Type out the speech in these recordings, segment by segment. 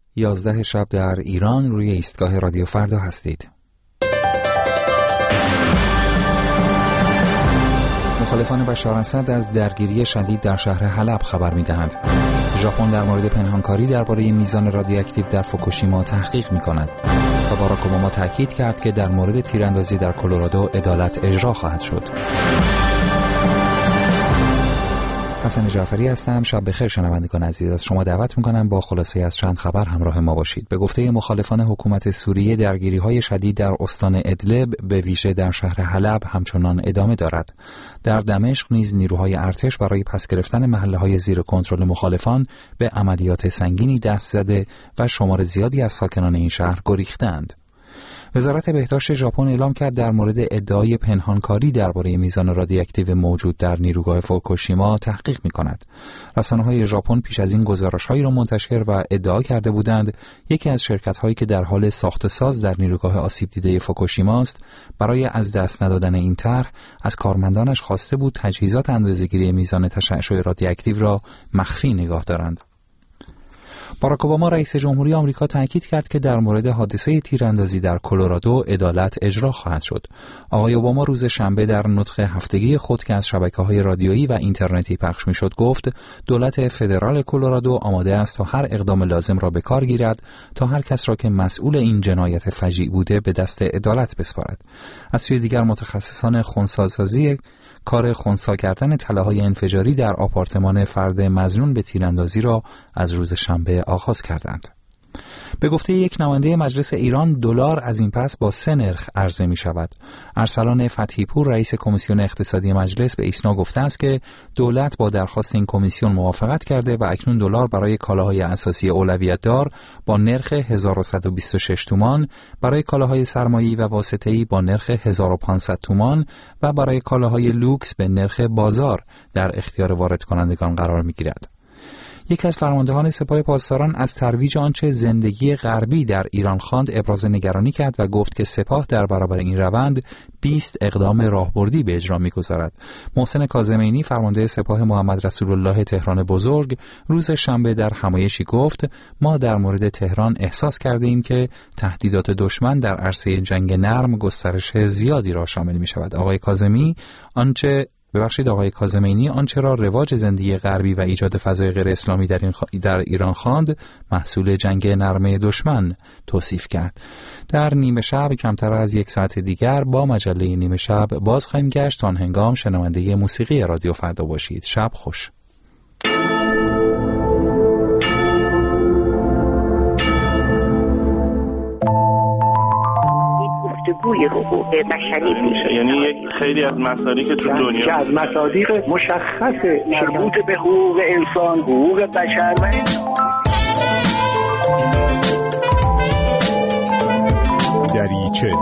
11 شب در ایران روی ایستگاه رادیو فردا هستید. مخالفان بشار اسد از درگیری شدید در شهر حلب خبر می‌دهند. ژاپن در مورد پنهانکاری درباره میزان رادیواکتیو در فوکوشیما تحقیق می‌کند. و باراک اوباما تاکید کرد که در مورد تیراندازی در کلرادو عدالت اجرا خواهد شد. حسن جعفری هستم. شب بخیر شنوندگان عزیز. از شما دعوت می‌کنم با خلاصه از چند خبر همراه ما باشید. به گفته مخالفان حکومت سوریه، درگیری‌های شدید در استان ادلب به ویژه در شهر حلب همچنان ادامه دارد. در دمشق نیز نیروهای ارتش برای پس گرفتن محله‌های زیر کنترل مخالفان به عملیات سنگینی دست زده و شمار زیادی از ساکنان این شهر گریختند. وزارت بهداشت ژاپن اعلام کرد در مورد ادعای پنهانکاری درباره میزان رادیواکتیو موجود در نیروگاه فوکوشیما تحقیق می‌کند. رسانه‌های ژاپن پیش از این گزارش‌هایی را منتشر و ادعا کرده بودند یکی از شرکت‌هایی که در حال ساخت ساز در نیروگاه آسیب دیده فوکوشیما است، برای از دست ندادن این طرح از کارمندانش خواسته بود تجهیزات اندازه‌گیری میزان تشعشع رادیواکتیو را مخفی نگاه دارند. باراک اوباما رئیس جمهوری آمریکا تاکید کرد که در مورد حادثه تیراندازی در کلرادو عدالت اجرا خواهد شد. آقای اوباما روز شنبه در نطق هفتگی خود که از شبکه‌های رادیویی و اینترنتی پخش می‌شد گفت دولت فدرال کلرادو آماده است تا هر اقدام لازم را به کار گیرد تا هر کس را که مسئول این جنایت فجیع بوده به دست عدالت بسپارد. از سوی دیگر متخصصان خنثی‌سازی کار خنثی کردن تله‌های انفجاری در آپارتمان فرد مظنون به تیراندازی را از روز شنبه آغاز کردند. به گفته یک نماینده مجلس ایران، دلار از این پس با 3 نرخ عرضه می شود. ارسلان فتحی پور رئیس کمیسیون اقتصادی مجلس به ایسنا گفته است که دولت با درخواست این کمیسیون موافقت کرده و اکنون دلار برای کالاهای اساسی اولویت دار با نرخ 1126 تومان، برای کالاهای سرمایه‌ای و واسطه‌ای با نرخ 1500 تومان و برای کالاهای لوکس به نرخ بازار در اختیار وارد کنندگان قرار می گیرد. یکی از فرماندهان سپاه پاسداران از ترویج آنچه زندگی غربی در ایران خواند ابراز نگرانی کرد و گفت که سپاه در برابر این روند 20 اقدام راهبردی به اجرا می‌گذارد. محسن کاظمینی فرمانده سپاه محمد رسول الله تهران بزرگ روز شنبه در همایشی گفت ما در مورد تهران احساس کرده ایم که تهدیدات دشمن در عرصه جنگ نرم گسترش زیادی را شامل می‌شود. آقای کاظمینی آنچه را رواج زندگی غربی و ایجاد فضای غیر اسلامی در ایران خواند محصول جنگ نرمه دشمن توصیف کرد. در نیمه شب کمتر از 1 ساعت دیگر با مجله نیمه شب باز خواهیم گشت. آن هنگام شنونده موسیقی رادیو فردا باشید. شب خوش. گوی حقوق بشری میشه، یعنی یک خیلی از مصادیق که تو دنیا که از مصادیق مشخص مربوط به حقوق انسان، حقوق بشر و دریچه.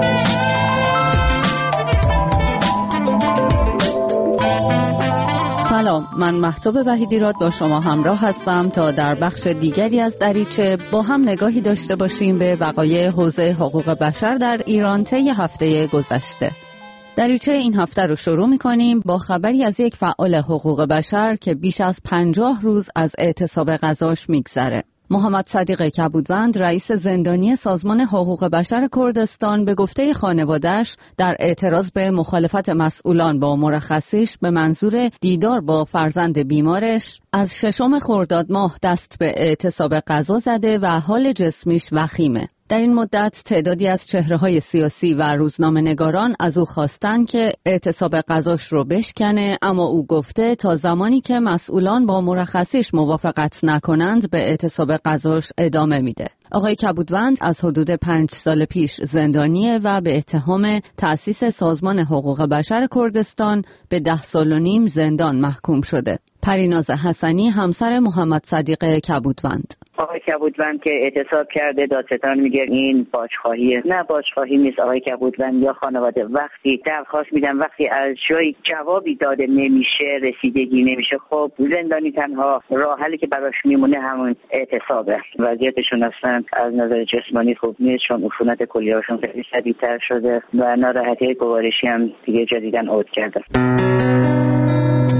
سلام، من مهتاب وحیدیراد با شما همراه هستم تا در بخش دیگری از دریچه با هم نگاهی داشته باشیم به وقایع حوزه حقوق بشر در ایران طی هفته گذشته. دریچه این هفته رو شروع می‌کنیم با خبری از یک فعال حقوق بشر که بیش از 50 روز از اعتصاب غذاش می‌گذره. محمد صدیق کبودوند، رئیس زندانی سازمان حقوق بشر کردستان، به گفته خانواده‌اش در اعتراض به مخالفت مسئولان با مرخصیش به منظور دیدار با فرزند بیمارش از 6 خرداد ماه دست به اعتصاب غذا زده و حال جسمیش وخیمه. در این مدت تعدادی از چهره‌های سیاسی و روزنامه‌نگاران از او خواستند که اعتصاب غذاش رو بشکنه، اما او گفته تا زمانی که مسئولان با مرخصیش موافقت نکنند به اعتصاب غذاش ادامه میده. آقای کبودوند از حدود 5 سال پیش زندانیه و به اتهام تأسیس سازمان حقوق بشر کردستان به 10 سال و نیم زندان محکوم شده. پریناز حسنی، همسر محمد صدیق کبودوند: آقای کبودوند که اعتصاب کرده دادستان میگه این باجخواهیه. نه، باجخواهی نیست آقای کبودوند یا خانواده. وقتی درخواست میدن، وقتی از جایی جوابی داده نمیشه، رسیدگی نمیشه، خب زندانی تنها راه حلی که براش میمونه همون اعتصابه. وضعیتشون اصلا از نظر جسمانی خوب نیست، چون عفونت کلیه‌هاشون خیلی شدیدتر شده و ناراحتی گوارشی هم دیگه جدیداً عود کرده.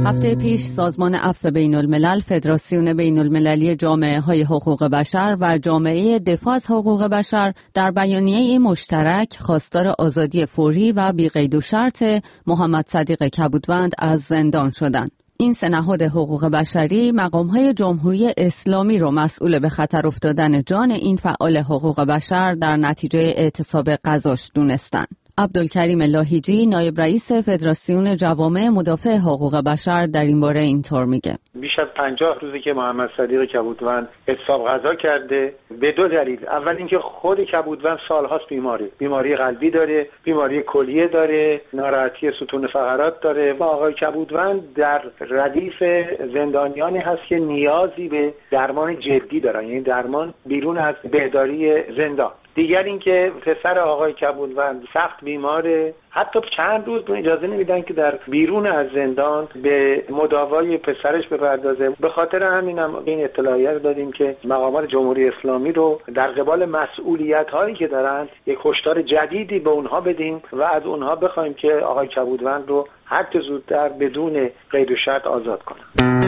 هفته پیش سازمان عفو بین الملل، فدراسیون بین المللی جامعه های حقوق بشر و جامعه دفاع از حقوق بشر در بیانیه مشترک خواستار آزادی فوری و بی قید و شرط محمد صدیق کبودوند از زندان شدند. این سه نهاد حقوق بشری مقام‌های جمهوری اسلامی رو مسئول به خطر افتادن جان این فعال حقوق بشر در نتیجه اعتصاب غذاش دونستند. عبدالکریم لاهیجی، نایب رئیس فدراسیون جوامع مدافع حقوق بشر، در این باره اینطور میگه: بیش از 50 روزه که محمد صدیق کبودوند اعتصاب غذا کرده، به دو دلیل. اول اینکه خود کبودوند سالهاست بیماری قلبی داره، بیماری کلیه داره، ناراحتی ستون فقرات داره و آقای کبودوند در ردیف زندانیانی هست که نیازی به درمان جدی دارن، یعنی درمان بیرون از بهداری زندان. دیگر اینکه پسر آقای کبودوند سخت بیماره، حتی چند روز به اجازه نمیدن که در بیرون از زندان به مداوای پسرش بپردازه. به خاطر همینم این اطلاعیت دادیم که مقامات جمهوری اسلامی رو در قبال مسئولیت هایی که دارن یک هشدار جدیدی به اونها بدیم و از اونها بخوایم که آقای کبودوند رو هر چه زودتر بدون قید و شرط آزاد کنن.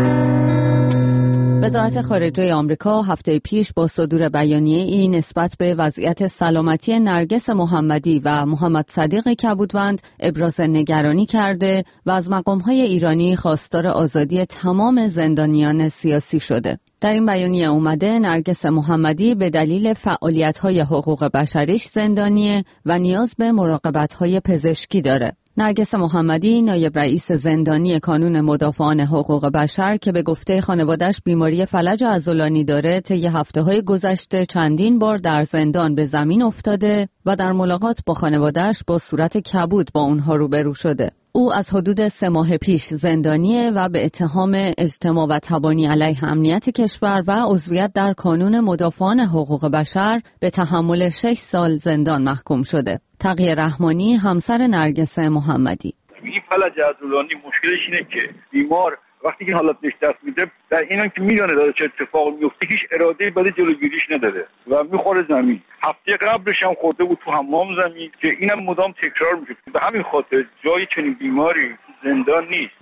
وزارت خارجه آمریکا هفته پیش با صدور بیانیه‌ای نسبت به وضعیت سلامتی نرگس محمدی و محمد صدیق کبودوند ابراز نگرانی کرده و از مقام‌های ایرانی خواستار آزادی تمام زندانیان سیاسی شده. در این بیانیه اومده نرگس محمدی به دلیل فعالیت‌های حقوق بشریش زندانیه و نیاز به مراقبت‌های پزشکی داره. نرگس محمدی، نایب رئیس زندانی کانون مدافعان حقوق بشر که به گفته خانواده‌اش بیماری فلج عضلانی داره، طی هفته‌های گذشته چندین بار در زندان به زمین افتاده و در ملاقات با خانواده‌اش با صورت کبود با اونها روبرو شده. او از حدود 3 ماه پیش زندانیه و به اتهام اجتماع و تبانی علیه امنیت کشور و عضویت در کانون مدافعان حقوق بشر به تحمل 6 سال زندان محکوم شده. تقی رحمانی، همسر نرگس محمدی: این فلج عضلانی مشکلش اینه که بیمار وقتی که حالتش دست میده، در اینان که میدونه داره چه اتفاق میفته، هیچ اراده‌ای برای جلوگیریش نداره و میخوره زمین. هفته قبلش هم خورده بود تو حمام زمین که اینم مدام تکرار میشه. به همین خاطر جای چنین بیماری زندان نیست.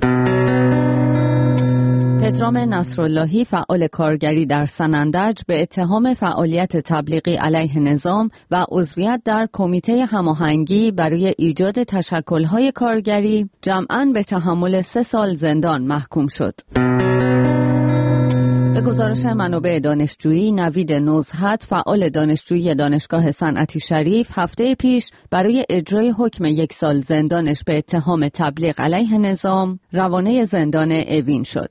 پدرام نصراللهی، فعال کارگری در سنندج، به اتهام فعالیت تبلیغی علیه نظام و عضویت در کمیته هماهنگی برای ایجاد تشکل‌های کارگری جمعاً به تحمل 3 سال زندان محکوم شد. به گزارش منابع دانشجویی، نوید نزهت، فعال دانشجویی دانشگاه صنعتی شریف، هفته پیش برای اجرای حکم 1 سال زندانش به اتهام تبلیغ علیه نظام روانه زندان اوین شد.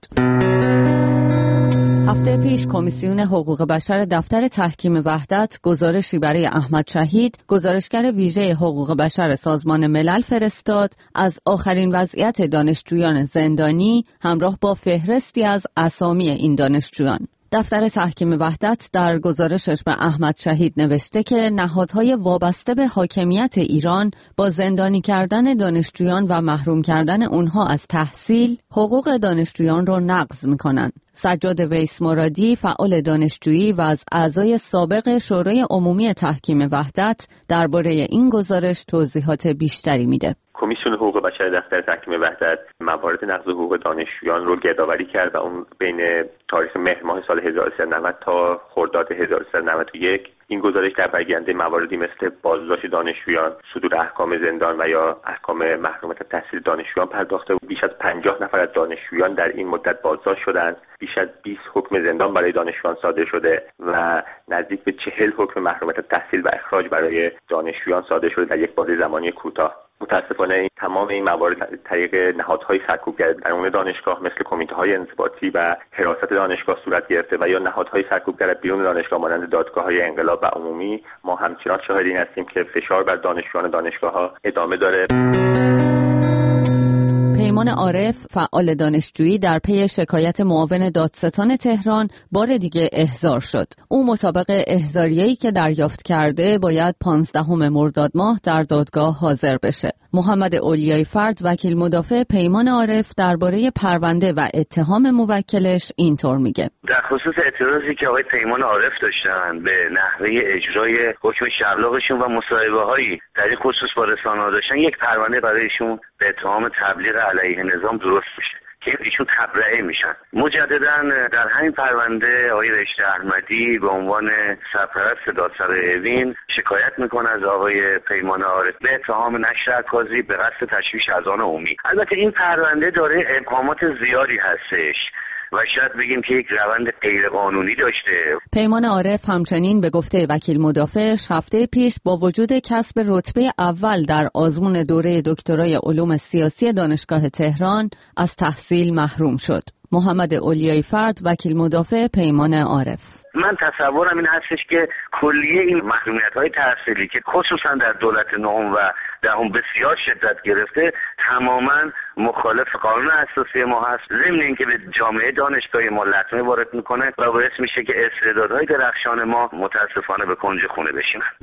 هفته پیش کمیسیون حقوق بشر دفتر تحکیم وحدت گزارشی برای احمد شهید، گزارشگر ویژه حقوق بشر سازمان ملل فرستاد از آخرین وضعیت دانشجویان زندانی همراه با فهرستی از اسامی این دانشجویان. دفتر تحکیم وحدت در گزارشش به احمد شهید نوشته که نهادهای وابسته به حاکمیت ایران با زندانی کردن دانشجویان و محروم کردن اونها از تحصیل حقوق دانشجویان رو نقض میکنن. سجاد ویس مرادی، فعال دانشجویی و از اعضای سابق شورای عمومی تحکیم وحدت، درباره این گزارش توضیحات بیشتری میده. کمیسیون حقوق بشر دفتر تحکیم وحدت موارد نقض حقوق دانشجویان رو گردآوری کرد و اون بین تاریخ مهر ماه سال 1390 تا خرداد 1391 این گزارش در برگیرنده مواردی مثل بازداشت دانشجویان، صدور احکام زندان و یا احکام محرومیت تحصیل دانشجویان پرداخته بود. بیش از 50 نفر از دانشجویان در این مدت بازداشت شدند. بیش از 20 حکم زندان برای دانشجویان صادر شده و نزدیک به 40 حکم محرومیت تحصیل و اخراج برای دانشجویان صادر شده در یک بازه زمانی کوتاه. متاسفانه تمام این موارد طریق نهادهای سرکوبگر درون دانشگاه مثل کمیته‌های انضباطی و حراست دانشگاه صورت گرفته و یا نهادهای سرکوبگر بیرون دانشگاه مانند دادگاه‌های انقلاب و عمومی. ما همچنان شاهد این هستیم که فشار بر دانشجویان دانشگاه‌ها ادامه داره. پیمان عارف، فعال دانشجویی، در پی شکایت معاون دادستان تهران بار دیگه احضار شد. او مطابق احضاریه‌ای که دریافت کرده باید 15 مرداد ماه در دادگاه حاضر بشه. محمد اولیای فرد، وکیل مدافع پیمان عارف، درباره پرونده و اتهام موکلش اینطور میگه: در خصوص اعتراضی که آقای پیمان عارف داشتن به نحوه اجرای حکم شلاقشون و مصاحبه‌هایی در این خصوص با رسانه‌ها داشتن، یک پرونده برایشون به اتهام تبلیغ علیه نظام درست میشه. که ایشون تبرئه میشن. مجددا در همین پرونده آقای رشته احمدی به عنوان سرپرست دادسرای اوین شکایت میکنه از آقای پیمان عارف به اتهام نشر عکاسی به قصد تشویش اذهان عمومی. البته این پرونده داره ابهامات زیادی هستش و شاید بگیم که یک روند غیرقانونی داشته. پیمان عارف همچنین به گفته وکیل مدافعش هفته پیش با وجود کسب رتبه اول در آزمون دوره دکترای علوم سیاسی دانشگاه تهران از تحصیل محروم شد. محمد اولیای فرد وکیل مدافع پیمان عارف: من تصورم این هستش که کلیه این محرومیت‌های تحصیلی که خصوصا در دولت نهم و دهم بسیار شدت گرفته تماما مخالف قانون اساسی ما هست، ضمن اینکه به جامعه دانشگاهی ما لطمه وارد میکنه و باعث میشه که استعدادهای درخشان ما متاسفانه به کنج خونه بشینن.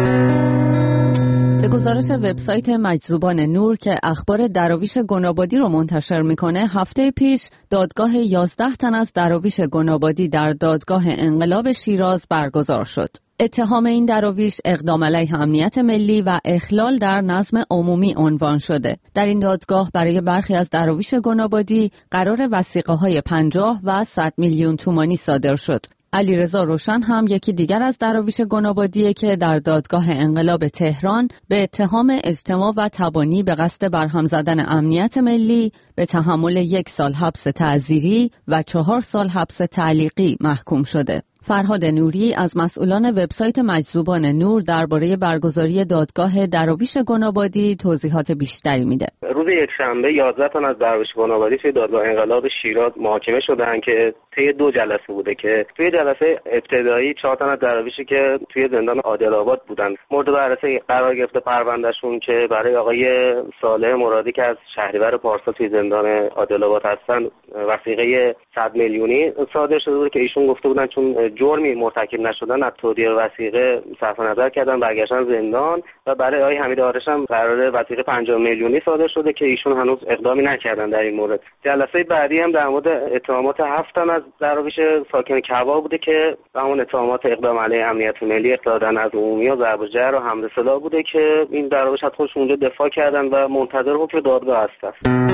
به گزارش وبسایت مجذوبان نور که اخبار دراویش گنابادی رو منتشر میکنه، هفته پیش دادگاه 11 تن از دراویش گنابادی در دادگاه انقلاب شیراز برگزار شد. اتهام این دراویش اقدام علیه امنیت ملی و اخلال در نظم عمومی عنوان شده. در این دادگاه برای برخی از دراویش گنابادی قرار وثیقه‌های 50 و 100 میلیون تومانی صادر شد. علیرضا روشن هم یکی دیگر از دراویش گنابادیه که در دادگاه انقلاب تهران به اتهام اجتماع و تبانی به قصد برهم زدن امنیت ملی به تحمل 1 سال حبس تعزیری و 4 سال حبس تعلیقی محکوم شده. فرهاد نوری از مسئولان وبسایت مجذوبان نور درباره برگزاری دادگاه دراویش گنابادی توضیحات بیشتری میده. روز یکشنبه 11 تن از دراویش گنابادی توی دادگاه انقلاب شیراز محاکمه شدن که طی 2 جلسه بوده که توی جلسه ابتدایی 4 تن از دراویشی که توی زندان عادل‌آباد بودن مورد بررسی قرار گرفته پروندهشون که برای آقای صالح مرادی که از شهریور پارسال توی زندان عادل‌آباد هستن وثیقه 100 میلیونی صادر شده بود که ایشون گفته بودن چون جرمی مرتکب نشدن از تودیع وثیقه صرف نظر کردن برگشتن زندان و برای آقای حمید آرش هم قرار وثیقه 50 میلیونی صادر شده که ایشون هنوز اقدامی نکردن در این مورد. جلسه بعدی هم در مورد اتهامات 7 تن از دراویش ساکن کبا بوده که همون اتهامات اقدام علیه امنیت ملی، اخلال در نظم عمومی و ضرب و جرح و حمله سلاح بوده که این دراویش از خودشون اونجا دفاع کردن و منتظر حکم دادگاه هستن.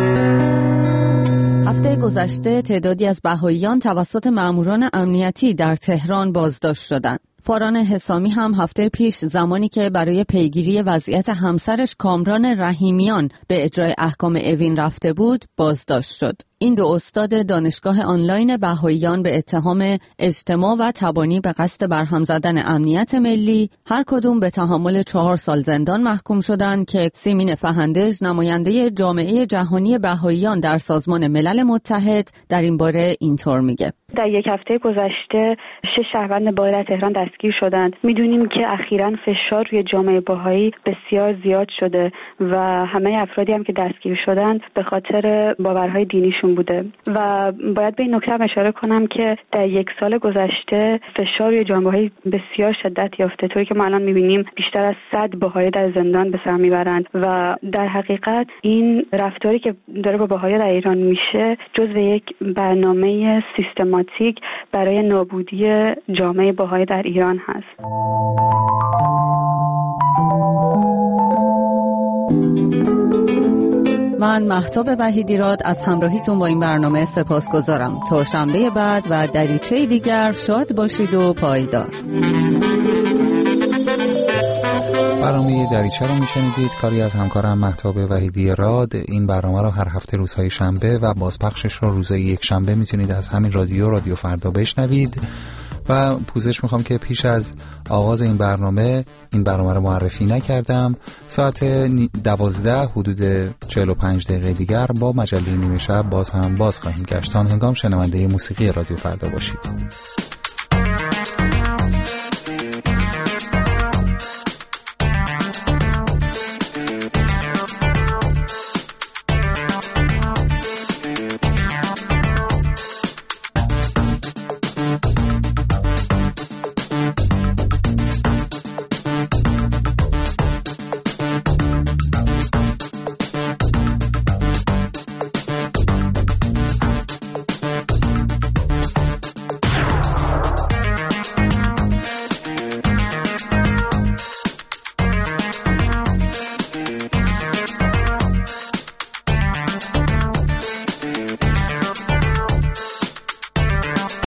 هفته گذشته تعدادی از بهائیان توسط ماموران امنیتی در تهران بازداشت شدند. فاران حسامی هم هفته پیش زمانی که برای پیگیری وضعیت همسرش کامران رحیمیان به اجرای احکام اوین رفته بود بازداشت شد. این 2 استاد دانشگاه آنلاین بهائیان به اتهام اجتماع و تبانی به قصد برهم زدن امنیت ملی هر کدوم به تحمل 4 سال زندان محکوم شدند که سیمین فهندج نماینده جامعه جهانی بهائیان در سازمان ملل متحد در این باره اینطور میگه: در 1 هفته گذشته 6 شهروند بالا در تهران دستگیر شدند. میدونیم که اخیراً فشار روی جامعه بهایی بسیار زیاد شده و همه افرادی هم که دستگیر شدند به خاطر باورهای دینیشون بوده و باید به این نکته اشاره کنم که در 1 سال گذشته فشار روی جامعه بهایی بسیار شدت یافته، طوری که ما الان میبینیم بیشتر از 100 بهایی در زندان به سر میبرند و در حقیقت این رفتاری که داره با بهایی در ایران میشه جزو یک برنامه سیستماتیک برای نابودی جامعه بهایی در ایران هست. من مهتاب وحیدیراد از همراهیتون با این برنامه سپاسگزارم. تا شنبه بعد و دریچه دیگر شاد باشید و پایدار. برنامه دریچه رو میشنیدید، کاری از همکارم مهتاب وحیدیراد. این برنامه رو هر هفته روزهای شنبه و بازپخشش رو روزهای یک شنبه میتونید از همین رادیو فردا بشنوید. و پوزش میخوام که پیش از آغاز این برنامه رو معرفی نکردم. ساعت 12 حدود 45 دقیقه دیگر با مجله نیمه شب باز خواهیم گشت. تا هنگام شنونده موسیقی رادیو فردا باشید.